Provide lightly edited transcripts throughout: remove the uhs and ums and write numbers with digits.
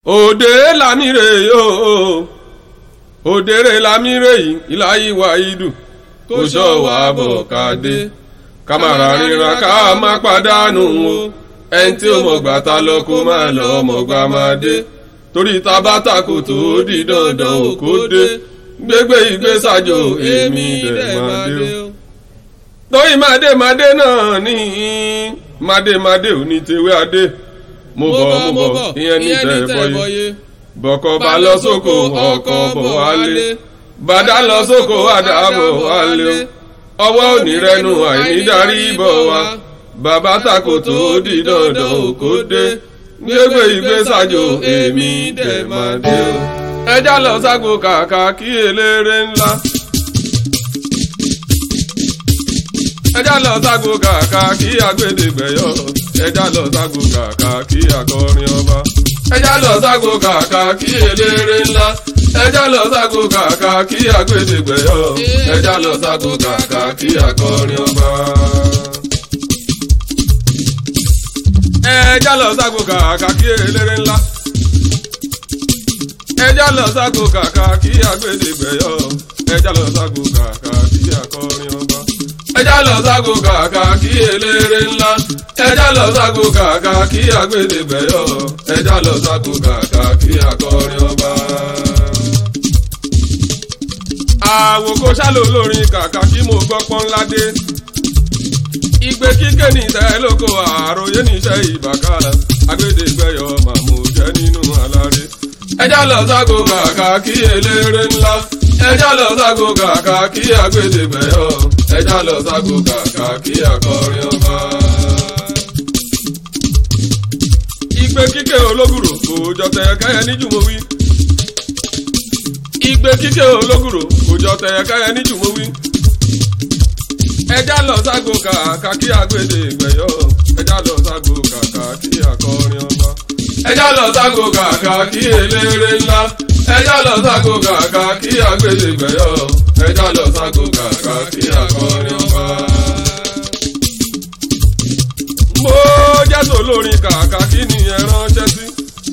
òde lámìrè yóò òdèrè lámìrè yìí ìláyí wa ìdù kò sọ wà bọ̀ káde kámàrà ríra ká má pàdánù o ẹni tí ó mọ̀gbà ta lọ kó má lọ mọ̀gbà máa dé torí tabata kò tó di dandan ò kó dé gbégbé ìgbésàjò èmi dẹ̀ máa dé o torí màdé náà ní màdé ò ní tewé adé mo bọ̀ ìyẹn ní tẹ̀ bọ́yé bọ̀kọ̀ bá lọ sóko ọkọ̀ bọ̀ wálé bàdá lọ sóko àdàbọ̀ wálé ọwọ́ òní rẹnu àìnídarí bọ̀ wá bàbá tako tó di dandan òkó dé gbégbé ìgbésàjò èmi dẹ̀ máa dé o. ẹja lọ ságbo kàkà kí eléré ńlá. ẹja lọ ságbo kàkà kí agbẹ́dẹ́gbẹ̀yọ. ẹja lọ ságbo kàkà kí akọrin ọba. ẹja lọ ságbo kàkà kí eléré ńlá. ẹja lọ ságbo kàkà kí agbẹ́dẹ́gbẹ̀yọ. ẹja lọ ságbo kàkà kí akọrin ọba. ẹja lọ ságbo kàkà kí eléré ńlá. ẹja lọ ságbo kàkà kí agbẹ́dẹ́gbẹ̀yọ. ẹja lọ ságbo kàkà kí akọrin ọba. ẹja lọ ságbo kàkà kí eléré ńlá. ẹja lọ ságbo kàkà kí agbẹ́dẹ́gbẹ̀yọ. ẹja lọ ságbo kàkà kí akọrin ọba. àwòkọ́ ṣálò lórin kàkà kí mo gbọ́ pọ́nládé. ìgbé kíké ní ìtẹ́ lóko àròyé níṣẹ́ ìbàkálà agbẹ́dẹ́gbẹ̀yọ màmú jẹ́ nínú aláré. ẹja lọ ságbo kàkà kí eléré ńlá. ẹja lọ ságbo kàkà kí agbẹ́dẹ́gbẹ̀yọ. ẹja lọ ságbo kàkà kí akọrin ọba. ìgbé kíké ológùrò kò jọ tẹ káyẹ ní jùmọ̀wí. ìgbé kíké ológùrò kò jọ tẹ káyẹ ní jùmọ̀wí. ẹja lọ ságbo kàkà kí agbẹ́dẹ́gbẹ̀yọ. ẹja lọ ságbo kàkà kí akọrin ọba. ẹja lọ ságbo kàkà kí eléré ńlá. ẹja lọ ságbo kàkà kí agbẹ́dẹ́gbẹ̀yọ. ẹja lọ ságbo kàkà kí akọrin ọba. mo jẹ́ tó lórin kàkà kí ni ẹ ránṣẹ́ sí.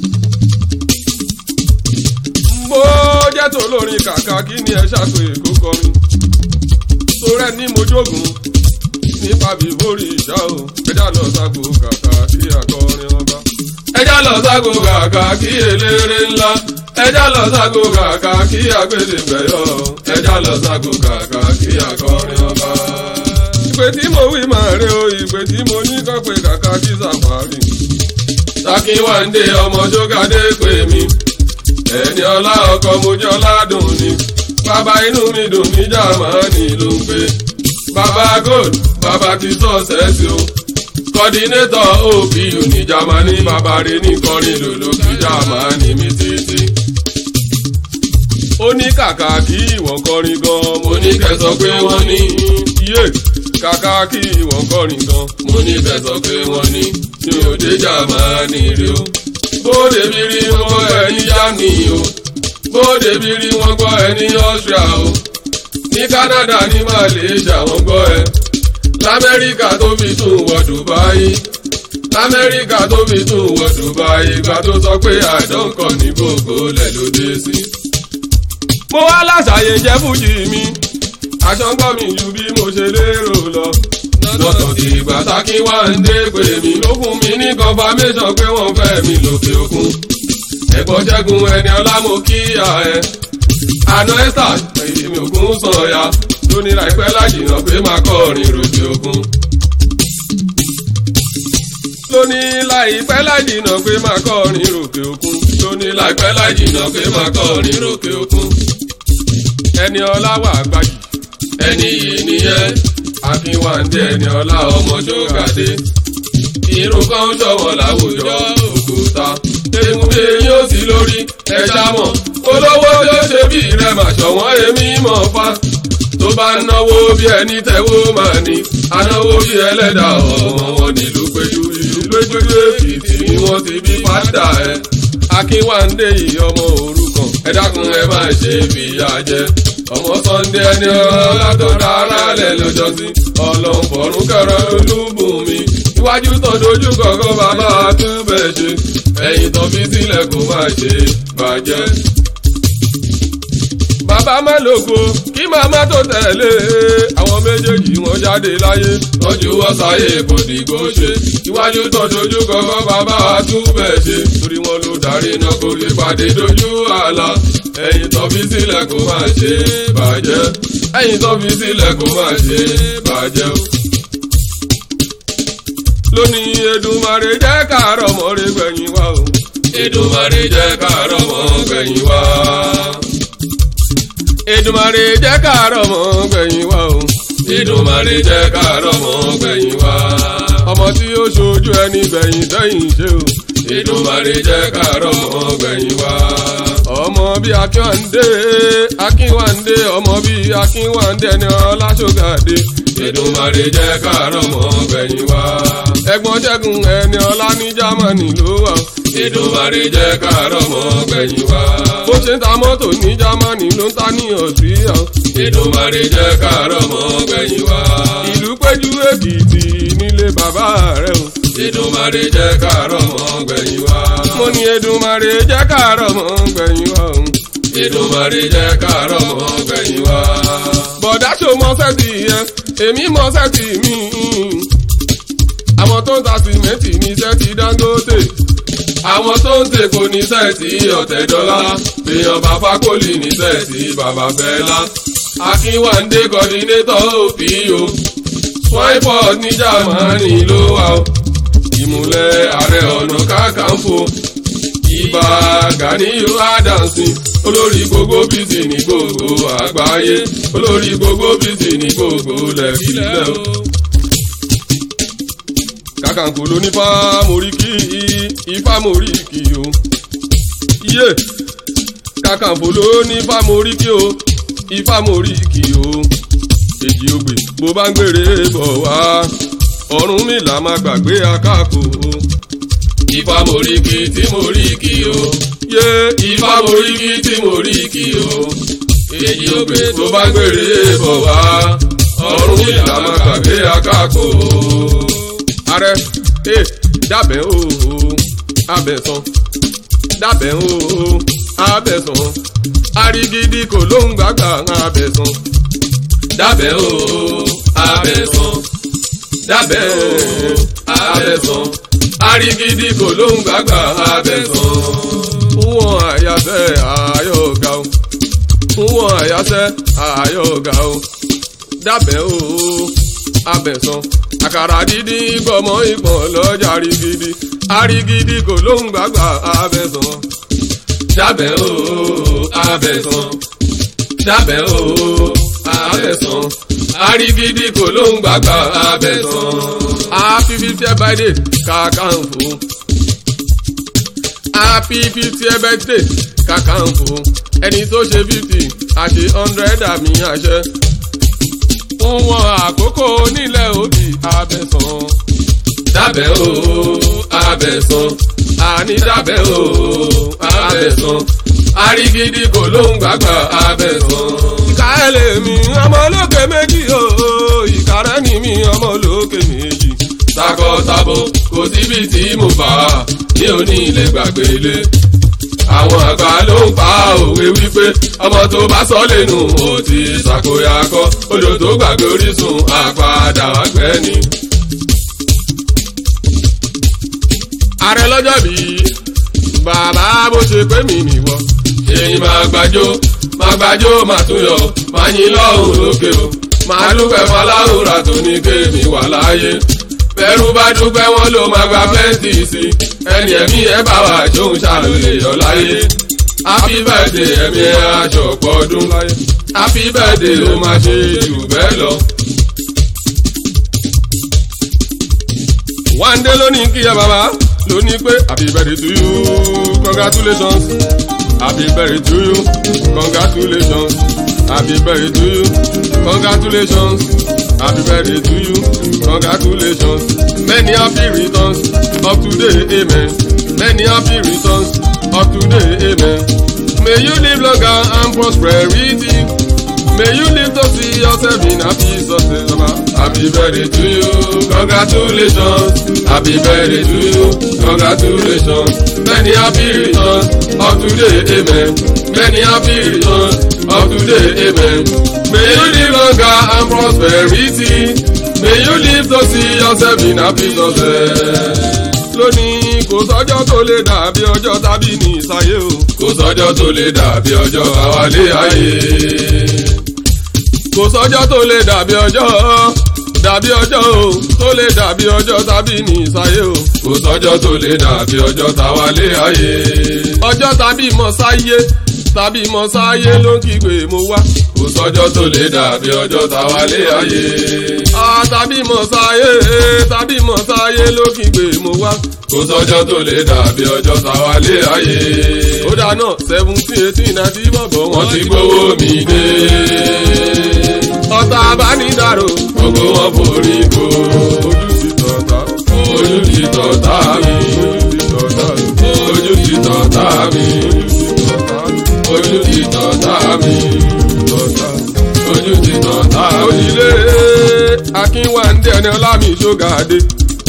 mo jẹ́ tó lórin kàkà kí ni ẹ ṣàpè kó kọrin. torẹ́ ní mojógun nípa bíbórí ìṣá o. ẹja lọ ságbo kàkà kí akọrin ọba. ẹja lọ ságbo kàkà kí eléré ńlá. ẹja lọ ságbo kàkà kí agbẹ́dẹ́gbẹ̀yọ. ẹja lọ ságbo kàkà kí akọrin ọba. ìpè tí mo wí máa rẹ o ìpè tí mo ní kọ́ pé kàkà kí sàfàrì. Sákínwándé ọmọ Jógádé pè mí ẹni ọlá ọkọ mojọ́ ládùn ni bàbá inú mi dùn ní Jámánì ló ń pè bàbá gold bàbá ti sọ́ọ̀sẹ́sì o kọ́dínétọ̀ OPU ní Jámánì bàbá rẹ̀ ní kọrin lòlò kí Jámánì mi títí. ó ní kàkà kí ìwọ̀n kọrin gan mo ní kẹsọ pé wọ́n ní iye kàkà kí ìwọ̀n kọrin gan mo ní kẹsọ pé wọ́n ní ní òde Jámánì rí o bóde bí rí wọ́n gbọ́ ẹni Germany o bóde bí rí wọ́n gbọ́ ẹni Austria o ní Canada ní Malaysia wọ́n gbọ́ ẹ l'Amẹ́ríkà tó fi tún wọ Dubai l'Amẹ́ríkà tó fi tún wọ Dubai ìgbà tó sọ pé àdọ́nkọ̀ ní gbogbo lẹ̀ ló dé sí. mo wá láṣàyè jẹ́ fújì mi aṣọ ń gbọ́ mi ju bí mo ṣe lérò lọ lọ́tọ̀ tí ìgbà Sákínwándé pè mí ló fún mi ní confirmation pé wọ́n fẹ́ mi lókè òkun. ẹ̀gbọ́n Ṣẹ́gun ẹni ọlá mo kíyà ẹ. àná ẹ́sà èmi ògún sọ̀yà tó ní láìpẹ́ lájìnà pé máa kọrin ròkè òkun. tó ní láìpẹ́ lájìnà pé máa kọrin ròkè òkun. tó ní láìpẹ́ lájìnà pé máa kọrin ròkè òkun. ẹni ọlá wà gbàjì ẹni yìí nìyẹn. Sákínwándé ẹni ọlá ọmọ Jógádé irun kan ń ṣọwọ́ láwùjọ òkúta egunde yóò sí lórí ẹja mọ̀ olówó tó ṣe bí rẹ̀ mà ṣọ̀wọ́n èmi mọ̀ fa tó bá náwó bí ẹni tẹ́wó máa ní anáwó bí ẹlẹ́dà ọmọ wọn nílùú péjú ìlú péjú Èkìtì ni wọ́n ti bí pátá ẹ̀ Sákínwándé yìí ọmọ òrukàn ẹ dákun ẹ má ṣe fìyà jẹ ọmọ Sunday ẹni ọlá tó dára lẹ̀ lọ́jọ́sí ọlọ́run fọ̀rún kẹrọ olúbùnmi iwájú tó dojú kọ̀ọ̀kan bàbá túbẹ̀ ṣe ẹ̀yìn tó fi sílẹ̀ kó má ṣe bàjẹ́. Bàbá Mélòkó kí màmá tó tẹ̀lé àwọn méjèèjì wọn jáde láyé. Tọ́jú wọ́n sáyé kò dìgbò ṣe. Iwájú tó dojú kọ́kọ́ bàbá àtúbẹ̀ ṣe. Torí wọn ló darí náà kó lè pàdé dojú àlà. Ẹ̀yìn tó fi sílẹ̀ kó má ṣe bàjẹ́. Ẹ̀yìn tó fi sílẹ̀ kó má ṣe bàjẹ́ o. Lónìí Èdùmàrè jẹ́ káàárọ̀ mọ́rẹ́ gbẹ̀yìn wá o. Èdùmàrè jẹ́ káàárọ̀ mọ́ gbẹ̀yìn wá. Èdùmàrè jẹ́ káàárọ̀ mọ́ gbẹ̀yìn wá o. Èdùmàrè jẹ́ káàárọ̀ mọ́ gbẹ̀yìn wá. Ọmọ tí ó ṣojú ẹni gbẹ̀yìn tẹ́yìn ṣe o. Èdùmàrè jẹ́ káàárọ̀ mọ́ gbẹ̀yìn wá. Ọmọ bí Akínwándé ọmọ bí Akínwándé ẹni Ọláṣọ́gàdé. Èdùmàrè jẹ́ káàárọ̀ mọ́ gbẹ̀yìn wá. Ẹ̀gbọ́n Ṣẹ́gun ẹni ọlá ní Jámánì ló wà. Èdùmàrè jẹ́ káàárọ̀ mọ́ gbẹ̀yìn wá. Bó ṣe ń ta mọ́tò ní Jámánì ló ń ta ní Ọ̀stíríà. Èdùmàrè jẹ́ káàárọ̀ mọ́ gbẹ̀yìn wá. Ìlú Péjú Èkìtì nílé bàbá rẹ̀ o. Èdùmàrè jẹ́ káàárọ̀ mọ́ gbẹ̀yìn wá. Mo ní Èdùmàrè jẹ́ káàárọ̀ mọ́ gbẹ̀yìn wá o. Èdùmàrè jẹ́ káàárọ̀ mọ́ gbẹ̀yìn wá. Bọ̀dá ṣo mọ́ṣẹ́ ti yẹn, èmi mọ́ṣẹ́ ti mí. Àwọn tó ń ta sìmẹ́ǹtì ní sẹ́ẹ̀tì Dangote. Àwọn tó ń tèkó ní sẹ́ẹ̀tì Ọ̀tẹ̀dọ́lá. Èèyàn bàbá Kólì ní sẹ́ẹ̀tì Bàbá Fẹ́lá. Akínwándé kọ́dínétọ̀ OPO. Swineport ní Jámánì ló wà o. Ìmùlẹ̀ Ààrẹ Ọ̀nà Kakanfò. Ìbà Gàníyù Adams. Olórí gbogbo bísí ní gbogbo àgbáyé. Olórí gbogbo bísí ní gbogbo lẹ́kìlẹ́ o. Kakanfò ló ní Fámóríkì Ifámóríkì o. Iye Kakanfò ló ní Fámóríkì o. Ifámóríkì o. Èjì ògbè bó bá ń gbèrè bọ̀ wá. Ọ̀rúnmìlà má gbàgbé akáko o. Ifámóríkì tí mo rí kí o. Yé Ifámóríkì tí mo rí kí o. Èjì ògbè tó bá ń gbèrè bọ̀ wá. Ọ̀rúnmìlà má gbàgbé akáko o. Ààrẹ dábẹ́ o abẹ́sán dábẹ́ o abẹ́sán arigidi kò ló ń gbàgbà abẹ́sán dábẹ́ o abẹ́sán dábẹ́ o abẹ́sán arigidi kò ló ń gbàgbà abẹ́sán. Wọ́n àyàsẹ́ àyọ̀gá o wọ́n àyàsẹ́ àyọ̀gá o dábẹ́ o abẹ́sán. Àkàrà dídí gbọmọ ìpọ̀n lọ́jà arigidi arigidi kò ló ń gbàgbà abẹ́sán. Dábẹ́ o abẹ́sán dábẹ́ o abẹ́sán arigidi kò ló ń gbàgbà abẹ́sán. Happy 50th birthday Kakanfò. Happy 50th birthday Kakanfò. Ẹni tó ṣe 50 àṣe 100 àmì àṣẹ. Fún wọn àkókò nílẹ̀ òbí abẹ́sán. Dábẹ́ o abẹ́sán àní dábẹ́ o abẹ́sán arigidi kò ló ń gbàgbà abẹ́sán. Ìkàrẹ́ lèmi ọmọ olókè méjì o ìkàrẹ́ ni mi ọmọ olókè méjì. Takọtabo kò síbi tí mo bá ní òní ilé gbàgbélé. Àwọn àgbà ló ń pa òwe wípé ọmọ tó bá sọ lẹ́nu ó ti ṣàkóyakọ. Odò tó gbàgbé orísun àpàdà wá gbẹ́ ni. Ààrẹ lọ́jọ́ bí bàbá bó ṣe pé mi nìwọ. Ṣèyí máa gbàjó máa tún yọ máa yìn lọ́hùn lókè o. Máa dúpẹ́ fọláhùrà tó ní kéèmí wà láyé. Bẹ́rù bá dúpẹ́ wọn ló máa gba pẹ́ǹtì sí. Ẹni ẹ̀mí ẹ bá wà jóun ṣàlùlẹ̀ yọ láyé. Happy birthday ẹ̀mí ẹ aṣọ pọ̀dún láyé. Happy birthday ló máa ṣe jù bẹ́ẹ̀ lọ. Wándé ló ní kí ẹ bàbá ló ní pé happy birthday to you congratulations. Happy birthday to you congratulations. Happy birthday to you congratulations. Happy birthday to you congratulations. Many happy returns of today, amen. Many happy returns of today, amen. May you live longer and prosperity. May you live to see yourself in happy success. Happy birthday to you, congratulations. Happy birthday to you, congratulations. Many happy returns of today, amen. Many happy returns of today, amen. May you live longer and prosperity. May you live to see yourself in happy success. Lónìí kò sọ́jọ́ tó lè dàbí ọjọ́ tàbí ní ìsáyé o. Kò sọ́jọ́ tó lè dàbí ọjọ́ àwálé ayé. Kò sọ́jọ́ tó lè dàbí ọjọ́ o. Tó lè dàbí ọjọ́ tàbí ní ìsáyé o. Kò sọ́jọ́ tó lè dàbí ọjọ́ tàwálé ayé. Ọjọ́ tàbí mọ̀ sáyé ló ń kígbe mo wá. Kò sọ́jọ́ tó lè dàbí ọjọ́ tàwálé ayé. Tàbí mọ̀ sáyé ló ń kígbe mo wá. Kò sọ́jọ́ tó lè dàbí ọjọ́ tàwálé ayé. Ó dáná 17, 18 àti bọ̀bọ̀ wọn ti gbówó mi dé. Ọ̀tá abánidáró gbogbo wọn forí ko. Ojú ti tọ̀tá mi. Ojú ti tọ̀tá mi. Ojú ti tọ̀tá mi. Ojú ti tọ̀tá mi. Òjìlé Akínwándé ẹni ọlámi ṣógàdé.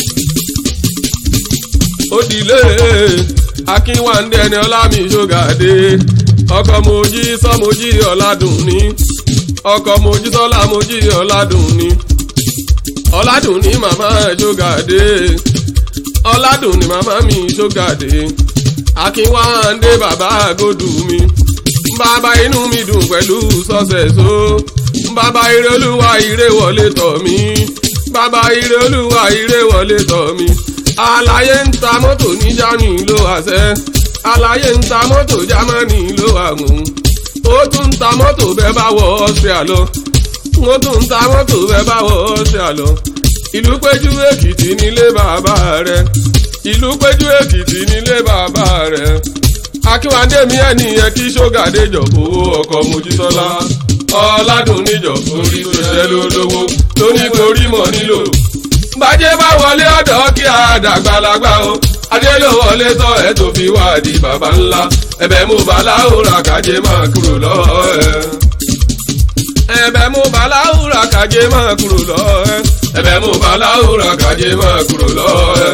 Òjìlé Akínwándé ẹni ọlámi ṣógàdé. Ọkọ mojí sọmojí ọ̀làdùnní. Ọkọ mojí sọlá mojí ọ̀làdùnní. Ọ̀làdùnní màmá ṣógàdé. Ọ̀làdùnní màmá mi ṣógàdé. Akínwándé bàbá àgọ́dù mi. Bàbá inú mi dùn pẹ̀lú sọ́sẹ̀só. Bàbá ire olúwa ire wọlé tọ̀ mí. Bàbá ire olúwa ire wọlé tọ̀ mí. Àlàyé ń ta mọ́tò ní Jámánì ló àṣẹ. Àlàyé ń ta mọ́tò Jámánì ló àgùn. Ó tún ń ta mọ́tò bẹ́ẹ̀ bá wọ Austria lọ. Ó tún ń ta mọ́tò bẹ́ẹ̀ bá wọ Austria lọ. Ìlú Péjú Èkìtì nílé bàbá rẹ̀. Ìlú Péjú Èkìtì nílé bàbá rẹ̀. Akínwándé mi ẹni yẹn kí ṣógàdé jọ owó ọkọ̀ Mojísọ́lá. Ọ̀làdùnní jọ orí tó ṣẹ́ lólówó tó ní torí mọ̀ nílò. Bàjẹ́ bá wọlé ọ̀dọ́ kí a dàgbàlagbà o. Adé ló wọlé tọ́ ẹ tó fi wá di bàbá ńlá. Ẹ̀bẹ̀ mo bá láhùrà kájé máa kúrò lọ́ọ́ ẹ. Ẹ̀bẹ̀ mo bá láhùrà kájé máa kúrò lọ́ọ́ ẹ. Ẹ̀bẹ̀ mo bá láhùrà kájé máa kúrò lọ́ọ́ ẹ.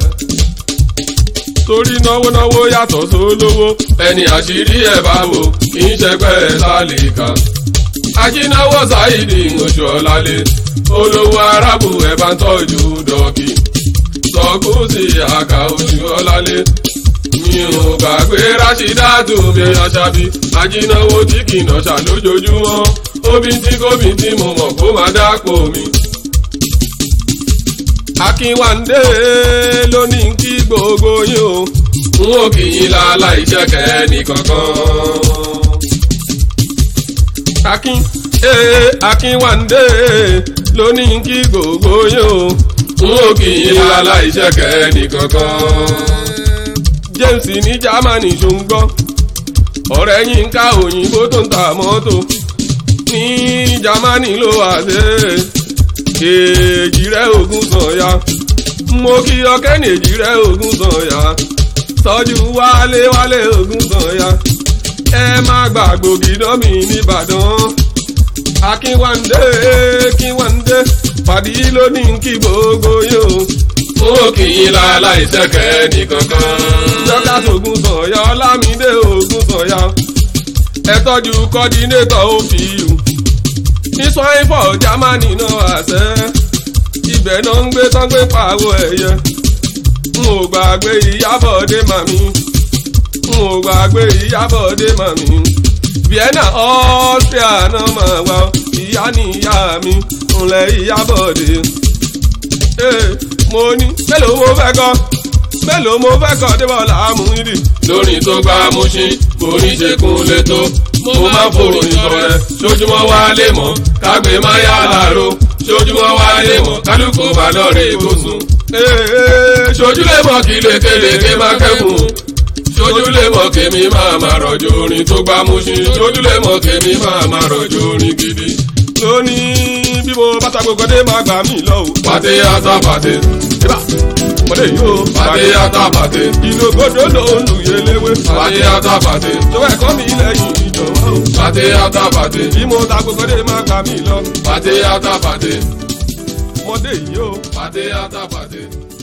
Torí náwó yàtọ̀ sólówó. Ẹni àṣírí ẹ̀ bá wò kì í ṣẹgbẹ́ ẹ̀ lálẹ́ka. Ajínáwó Sáìdì oṣù ọ̀làlẹ̀. Olówó arábù ẹ̀ bá ń tọ́jú dọ̀kì. Sọ̀kúsì àkà oṣù ọ̀làlẹ̀. Mi ò gbàgbé Rásídátù mi Àṣàbí. Ajínáwó tí kì í nọ̀ṣà lójoojúmọ́. Obì tí mo mọ̀ kó máa dápò mi. Akínwándé ló ní kí gbogbo yín o. N ó kì í láláì ṣẹ̀kẹ́ nìkankan. Akínwándé ló ní kí gbogbo yín o. N ó kì í láláì ṣẹ̀kẹ́ nìkankan. James ní Jámánì ṣòǹgbọ́. Ọ̀rẹ́ Yínká òyìnbó tó ń ta mọ́tò. Ní Jámánì ló wà dé. Èjì rẹ̀ Ògún Sànyà. Mo kí ọkẹ́ ní èjì rẹ̀ Ògún Sànyà. Tọ́jú wálé Ògún Sànyà. Ẹ má gbàgbó gidọ́mì nìbàdàn. Akínwándé pàdí ló ní kí gbogbo yóò. Ó kì í láláì ṣẹ̀kẹ́ nìkankan. Dọ́kà Ògún Sànyà Ọlámídé Ògún Sànyà. Ẹ tọ́jú kọ́dínétọ̀ OPU. Ní Swainford Jámánì náà àṣẹ. Ibẹ̀ náà ń gbé tán gbé pàwọ́ ẹ̀yẹ. N ò gbàgbé Ìyábọ̀dé màmí. N ò gbàgbé Ìyábọ̀dé màmí. Vienna Austria náà máa wá. Ìyá ni ìyá mi. Ǹlẹ́ Ìyábọ̀dé. Mo ní mélòó mo fẹ́ kọ́ Débọ̀lá Múyìdì. Lórí tó gbá Múṣin borí ṣe kún létò. Mo máa ń fòròyìn sọ̀rẹ́ sójúmọ́ wá lè mọ̀ kágbé máa yá làárọ̀. Sójúmọ́ wá lè mọ̀ kálukú bá lọ́ọ̀rẹ́ ìbòsùn. Sojú lè mọ̀ kí lékelèké máa kẹ́kùn. Sojú lè mọ̀ kémi máa rọ̀jò orin tó gbá Múṣin. Sojú lè mọ̀ kémi máa rọ̀jò orin gidi. Lónìí bí mo bá ta gbogbo dé máa gbà mí lọ o. Pàtẹ́ àtà pàtẹ́. mọ̀dé yìí o. Pàdé àtàpàdé. ìlògodò ló ń lu yẹlẹwé. Pàdé àtàpàdé. tó ẹ̀kọ́ mi lẹ́yìn ìjọba o. Pàdé àtàpàdé. bí mo ta gbogbo dé má gbà mí lọ. Pàdé àtàpàdé. mọ̀dé yìí o. Pàdé àtàpàdé.